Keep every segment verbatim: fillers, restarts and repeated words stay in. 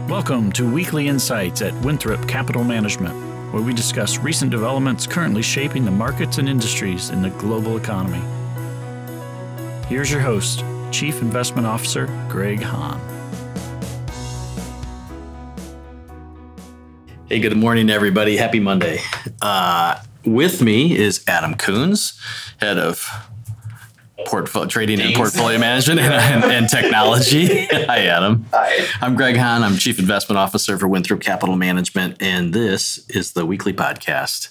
Welcome to Weekly Insights at Winthrop Capital Management, where we discuss recent developments currently shaping the markets and industries in the global economy. Here's your host, Chief Investment Officer Greg Hahn. Hey, good morning, everybody. Happy Monday. Uh, with me is Adam Coons, head of portfolio trading and portfolio management and, and, and technology. Hi, Adam. Hi. I'm Greg Hahn. I'm Chief Investment Officer for Winthrop Capital Management, and this is the weekly podcast.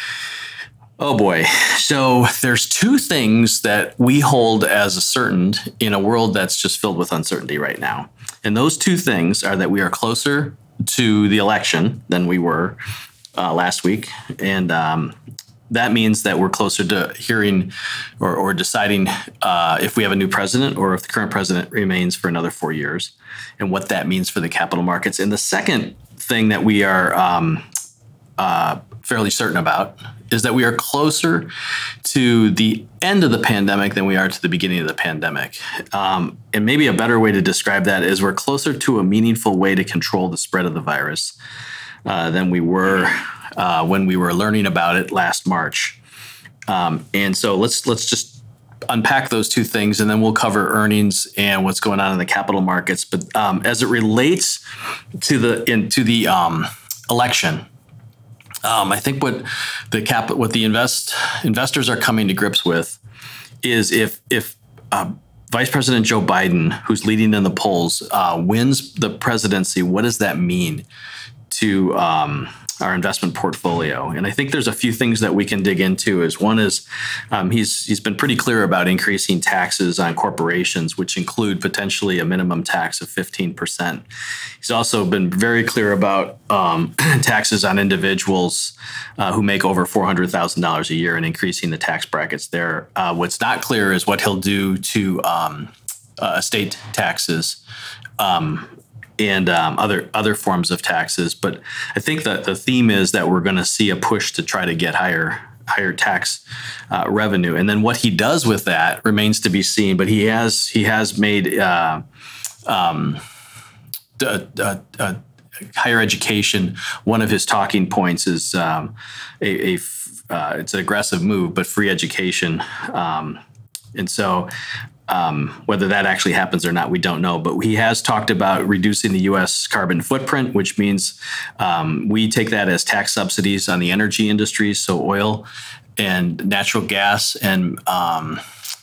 Oh boy. So there's two things that we hold as a certain in a world that's just filled with uncertainty right now. And those two things are that we are closer to the election than we were uh, last week. And um, that means that we're closer to hearing or, or deciding uh, if we have a new president or if the current president remains for another four years and what that means for the capital markets. And the second thing that we are um, uh, fairly certain about is that we are closer to the end of the pandemic than we are to the beginning of the pandemic. Um, and maybe a better way to describe that is we're closer to a meaningful way to control the spread of the virus uh, than we were uh, when we were learning about it last March. Um, and so let's let's just unpack those two things, and then we'll cover earnings and what's going on in the capital markets. But um, as it relates to the into the um, election, Um, I think what the cap, what the invest investors are coming to grips with is if if uh, Vice President Joe Biden, who's leading in the polls, uh, wins the presidency, what does that mean to um, our investment portfolio? And I think there's a few things that we can dig into. Is one is um, he's he's been pretty clear about increasing taxes on corporations, which include potentially a minimum tax of fifteen percent. He's also been very clear about um, taxes on individuals uh, who make over four hundred thousand dollars a year and increasing the tax brackets there. Uh, what's not clear is what he'll do to um, uh, estate taxes um, and um, other other forms of taxes. But I think that the theme is that we're going to see a push to try to get higher higher tax uh, revenue. And then what he does with that remains to be seen. But he has he has made uh, um, Uh, uh, uh, higher education. One of his talking points is um, a, a uh, it's an aggressive move, but free education. Um, and so um, whether that actually happens or not, we don't know. But he has talked about reducing the U S carbon footprint, which means um, we take that as tax subsidies on the energy industries, so oil and natural gas and um,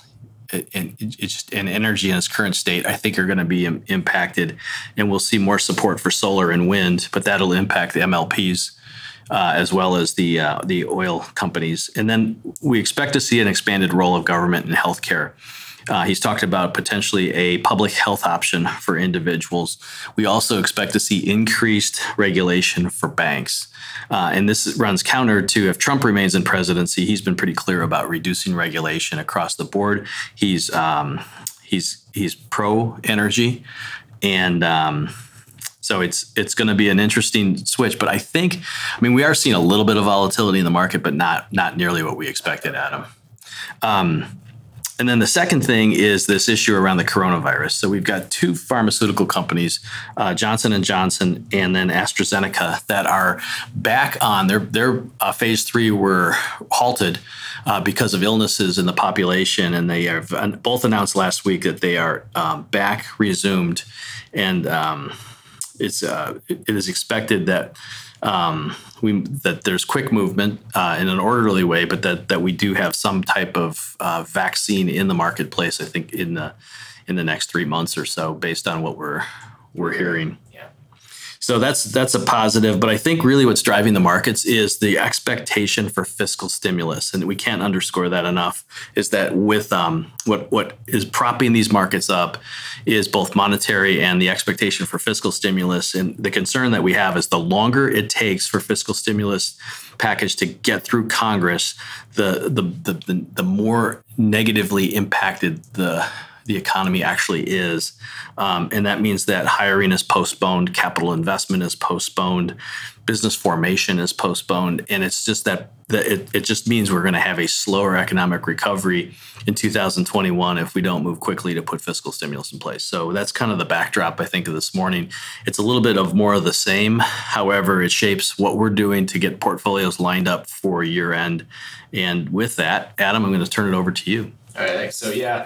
and it's just and energy in its current state, I think, are going to be im- impacted, and we'll see more support for solar and wind, but that'll impact the M L Ps uh, as well as the uh, the oil companies. And then we expect to see an expanded role of government in healthcare. Uh, he's talked about potentially a public health option for individuals. We also expect to see increased regulation for banks. Uh, and this runs counter to if Trump remains in presidency. He's been pretty clear about reducing regulation across the board. He's um, he's he's pro energy, and um, so it's it's going to be an interesting switch. But I think, I mean, we are seeing a little bit of volatility in the market, but not not nearly what we expected, Adam. Um, And then the second thing is this issue around the coronavirus. So we've got two pharmaceutical companies, uh, Johnson and Johnson and then AstraZeneca, that are back on. Their their uh, phase three were halted uh, because of illnesses in the population, and they have both announced last week that they are um, back resumed, and um, it's uh, it is expected that. Um, we that there's quick movement uh, in an orderly way, but that that we do have some type of uh, vaccine in the marketplace. I think in the in the next three months or so, based on what we're we're hearing. Yeah. So that's that's a positive. But I think really what's driving the markets is the expectation for fiscal stimulus, and we can't underscore that enough. Is that with um, what what is propping these markets up is both monetary and the expectation for fiscal stimulus. And the concern that we have is the longer it takes for fiscal stimulus package to get through Congress, the the the the, the more negatively impacted the the economy actually is. Um, and that means that hiring is postponed, capital investment is postponed, business formation is postponed. And it's just that, that it, it just means we're going to have a slower economic recovery in two thousand twenty-one if we don't move quickly to put fiscal stimulus in place. So that's kind of the backdrop, I think, of this morning. It's a little bit of more of the same. However, it shapes what we're doing to get portfolios lined up for year end. And with that, Adam, I'm going to turn it over to you. All right, thanks. So yeah,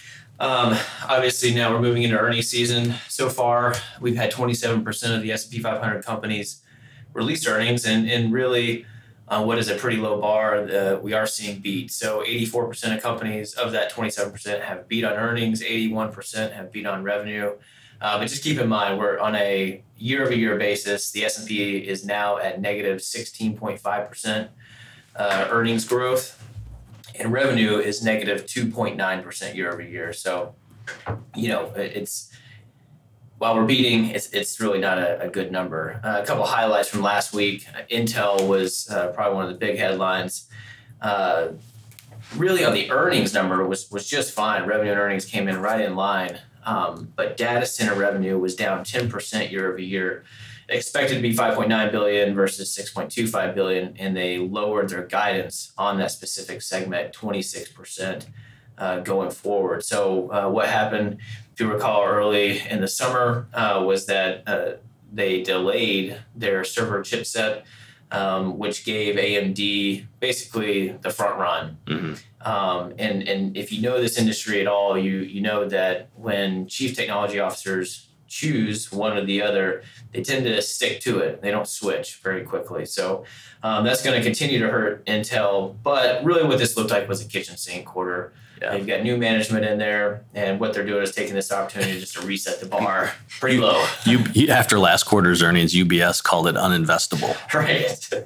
um, obviously now we're moving into earnings season. So far, we've had twenty-seven percent of the S and P five hundred companies release earnings, and and really, uh, what is a pretty low bar, uh, we are seeing beat. So eighty-four percent of companies of that twenty-seven percent have beat on earnings, eighty-one percent have beat on revenue. Uh, but just keep in mind, we're on a year-over-year basis. The S and P is now at negative sixteen point five percent uh, earnings growth. And revenue is negative two point nine percent year over year. So, you know, it's, while we're beating, it's it's really not a, a good number. Uh, a couple of highlights from last week. Intel was uh, probably one of the big headlines. Uh, really on the earnings number was, was just fine. Revenue and earnings came in right in line. Um, but data center revenue was down ten percent year over year. Expected to be five point nine billion dollars versus six point two five billion dollars, and they lowered their guidance on that specific segment twenty-six percent uh, going forward. So uh, what happened, if you recall, early in the summer uh, was that uh, they delayed their server chipset, um, which gave A M D basically the front run. Mm-hmm. Um, and and if you know this industry at all, you you know that when chief technology officers choose one or the other, they tend to stick to it. They don't switch very quickly. So um, that's going to continue to hurt Intel. But really what this looked like was a kitchen sink quarter. Yeah. They've got new management in there, and what they're doing is taking this opportunity just to reset the bar pretty low. You, after last quarter's earnings, U B S called it uninvestable. Right.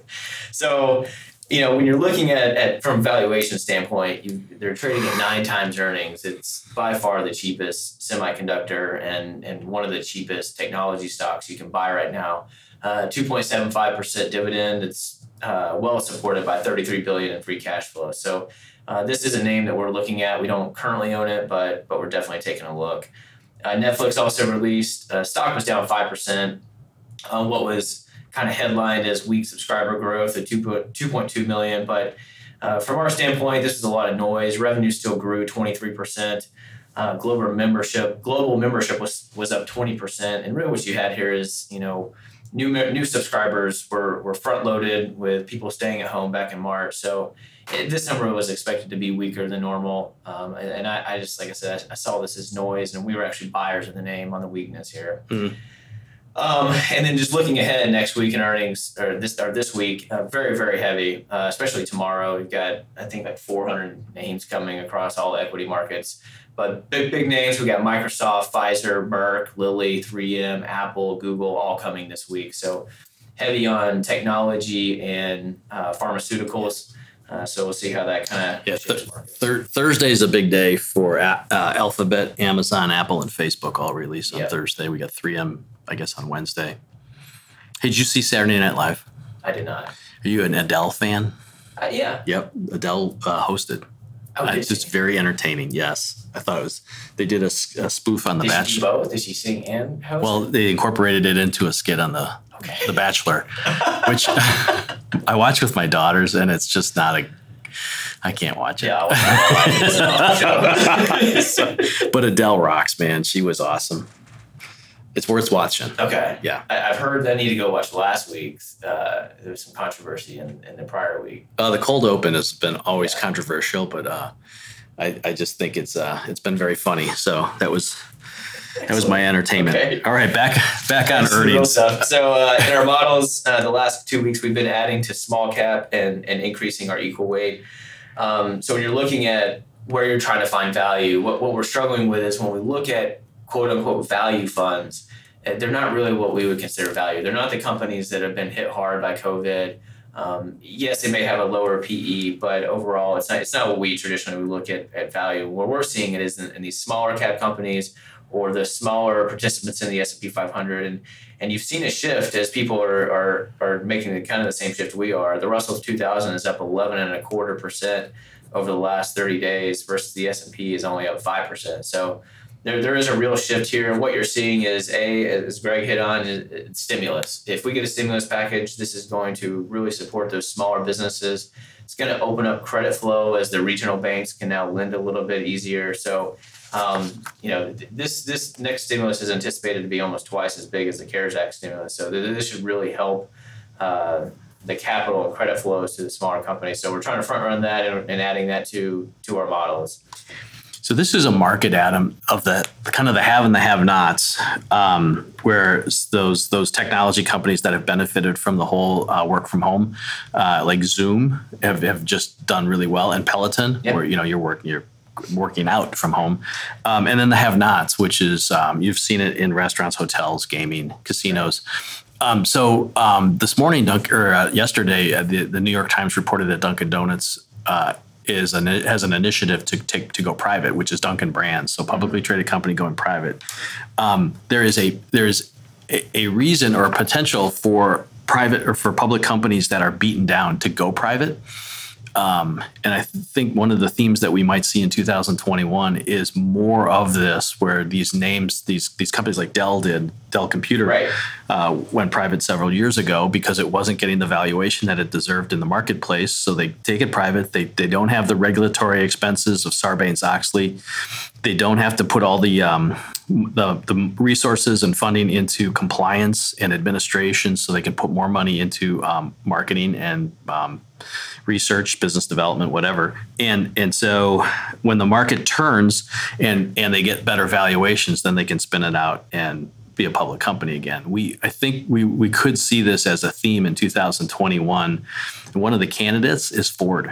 So, you know, when you're looking at, at from valuation standpoint, you, they're trading at nine times earnings. It's by far the cheapest semiconductor and, and one of the cheapest technology stocks you can buy right now. Uh, two point seven five percent dividend. It's uh, well supported by thirty-three billion dollars in free cash flow. So uh, this is a name that we're looking at. We don't currently own it, but but we're definitely taking a look. Uh, Netflix also released, uh, stock was down five percent on what was kind of headlined as weak subscriber growth at two point two million. But uh, from our standpoint, this is a lot of noise. Revenue still grew twenty-three percent. Uh, global membership, global membership was was up twenty percent. And really what you had here is, you know, new new subscribers were, were front loaded with people staying at home back in March. So it, this number was expected to be weaker than normal. Um, and and I, I just, like I said, I saw this as noise, and we were actually buyers of the name on the weakness here. Mm-hmm. Um, and then just looking ahead next week in earnings, or this or this week, uh, very, very heavy, uh, especially tomorrow. We've got, I think, like four hundred names coming across all equity markets. But big, big names. We got Microsoft, Pfizer, Merck, Lilly, three M, Apple, Google, all coming this week. So heavy on technology and uh, pharmaceuticals. Uh, so we'll see how that kind of yeah. Th- th- Thursday is a big day for uh, Alphabet, Amazon, Apple, and Facebook all release on yep. Thursday. We got three M, I guess, on Wednesday. Hey, did you see Saturday Night Live? I did not. Are you an Adele fan? Uh, yeah. Yep. Adele uh, hosted. Oh, uh, it's just very entertaining. Yes, I thought it was. They did a, a spoof on The did Bachelor. Did she both? Did she sing and host? Well, they incorporated it into a skit on the okay. The Bachelor, which I watch with my daughters, and it's just not a. I can't watch it. Yeah, so, but Adele rocks, man. She was awesome. It's worth watching. Okay. Yeah. I, I've heard I need to go watch last week's. Uh, there was some controversy in, in the prior week. Uh, the cold open has been always yeah. controversial, but uh, I, I just think it's uh, it's been very funny. So that was that was my entertainment. Okay. All right, back back on earnings. Stuff. So uh, in our models, uh, the last two weeks we've been adding to small cap and and increasing our equal weight. Um, so when you're looking at where you're trying to find value, what what we're struggling with is when we look at quote unquote value funds, they're not really what we would consider value. They're not the companies that have been hit hard by COVID. Um, yes, they may have a lower P E, but overall, it's not it's not what we traditionally would look at, at value. Where we're seeing it is in, in these smaller cap companies or the smaller participants in the S and P five hundred. And and you've seen a shift as people are are, are making the, kind of the same shift we are. The Russell two thousand is up eleven and a quarter percent over the last thirty days versus the S and P is only up five percent. So there, there is a real shift here. And what you're seeing is, A, as Greg hit on, is stimulus. If we get a stimulus package, this is going to really support those smaller businesses. It's going to open up credit flow as the regional banks can now lend a little bit easier. So, um, you know, this this next stimulus is anticipated to be almost twice as big as the CARES Act stimulus. So this should really help uh, the capital and credit flows to the smaller companies. So we're trying to front run that and, and adding that to to our models. So this is a market, Adam, of the kind of the have and the have-nots, um, where those those technology companies that have benefited from the whole uh, work from home, uh, like Zoom, have, have just done really well, and Peloton, yep. where you know you're working you're working out from home, um, and then the have-nots, which is um, you've seen it in restaurants, hotels, gaming, casinos. Um, so um, this morning, Dunk, or uh, yesterday, uh, the, the New York Times reported that Dunkin' Donuts Uh, is an, has an initiative to take to go private, which is Dunkin' Brands, so publicly traded company going private. Um, there is a there is a, a reason or a potential for private or for public companies that are beaten down to go private. Um, and I th- think one of the themes that we might see in two thousand twenty-one is more of this, where these names, these these companies like Dell did, Dell Computer, right. uh, went private several years ago because it wasn't getting the valuation that it deserved in the marketplace. So they take it private. They they don't have the regulatory expenses of Sarbanes-Oxley. They don't have to put all the um, the the resources and funding into compliance and administration, so they can put more money into um, marketing and um, research, business development, whatever. And and so when the market turns and and they get better valuations, then they can spin it out and be a public company again. We I think we we could see this as a theme in two thousand twenty-one. And one of the candidates is Ford.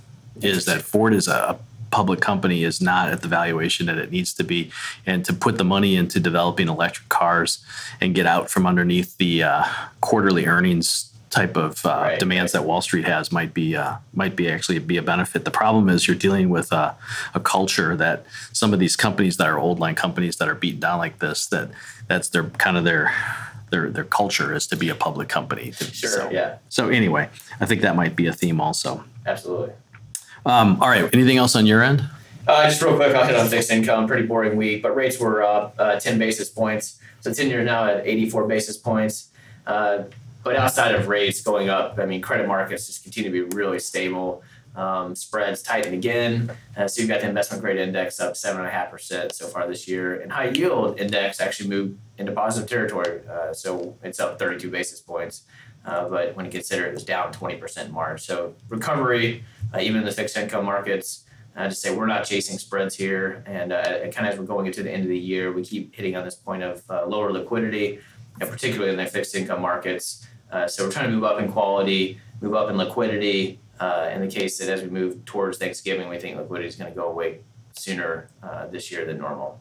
Is that Ford is a public company is not at the valuation that it needs to be, and to put the money into developing electric cars and get out from underneath the uh, quarterly earnings type of uh, right, demands right. that Wall Street has might be uh, might be actually be a benefit. The problem is you're dealing with a, a culture that some of these companies that are old line companies that are beaten down like this, that that's their kind of their their their culture is to be a public company. Sure. So, yeah. So anyway, I think that might be a theme also. Absolutely. Um, all right. Anything else on your end? Uh, just real quick, I'll hit on fixed income. Pretty boring week, but rates were up uh, ten basis points. So ten years now at eighty-four basis points. Uh, but outside of rates going up, I mean, credit markets just continue to be really stable. Um, spreads tighten again. Uh, so you've got the investment grade index up seven point five percent so far this year. And high yield index actually moved into positive territory. Uh, so it's up thirty-two basis points. Uh, but when you consider it was down twenty percent in March. So recovery, uh, even in the fixed income markets, uh, just say we're not chasing spreads here. And uh, kind of as we're going into the end of the year, we keep hitting on this point of uh, lower liquidity, and particularly in the fixed income markets. Uh, so we're trying to move up in quality, move up in liquidity. Uh, in the case that as we move towards Thanksgiving, we think liquidity is going to go away sooner uh, this year than normal.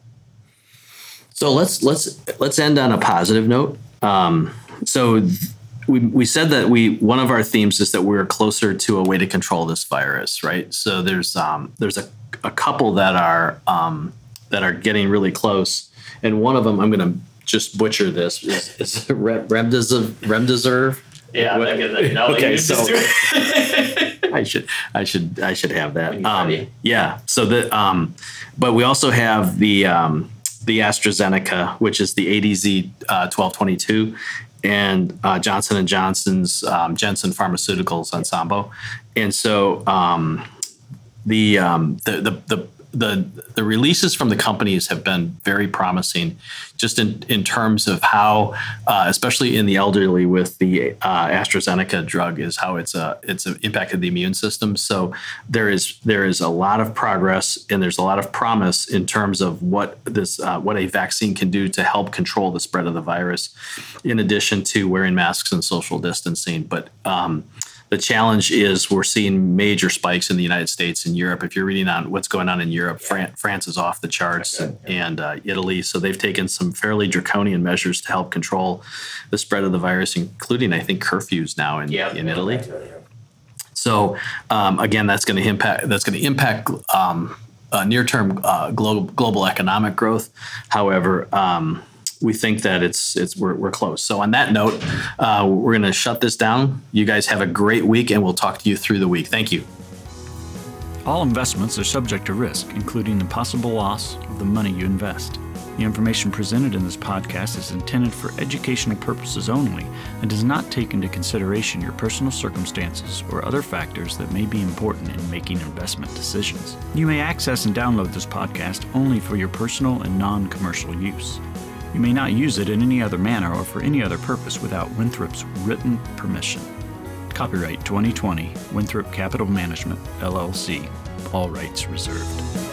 So let's let's let's end on a positive note. Um, so we we said that we one of our themes is that we're closer to a way to control this virus, right? So there's um, there's a, a couple that are um, that are getting really close, and one of them I'm going to just butcher this is, is remdesivir. Remdesivir. Yeah, what? That, no, okay. So I should I should I should have that. Um, yeah. So the um, but we also have the um, the AstraZeneca, which is the A D Z uh, twelve twenty-two, and uh, Johnson and Johnson's um, Janssen Pharmaceuticals Ensemble, and so um, the, um, the the the the the releases from the companies have been very promising, just in, in terms of how, uh, especially in the elderly with the uh, AstraZeneca drug, is how it's uh, it's impacted the immune system. So there is there is a lot of progress and there's a lot of promise in terms of what this uh, what a vaccine can do to help control the spread of the virus, in addition to wearing masks and social distancing. But um, the challenge is we're seeing major spikes in the United States and Europe. If you're reading on what's going on in Europe, Fran- France is off the charts, and, and uh, Italy. So they've taken some fairly draconian measures to help control the spread of the virus, including, I think, curfews now in, yeah, in yeah, Italy. Right, yeah. So um, again, that's going to impact. That's going to impact um, uh, near-term uh, global global economic growth. However, um, we think that it's it's we're we're close. So on that note, uh, we're going to shut this down. You guys have a great week, and we'll talk to you through the week. Thank you. All investments are subject to risk, including the possible loss of the money you invest. The information presented in this podcast is intended for educational purposes only and does not take into consideration your personal circumstances or other factors that may be important in making investment decisions. You may access and download this podcast only for your personal and non-commercial use. You may not use it in any other manner or for any other purpose without Winthrop's written permission. Copyright twenty twenty, Winthrop Capital Management, L L C. All rights reserved.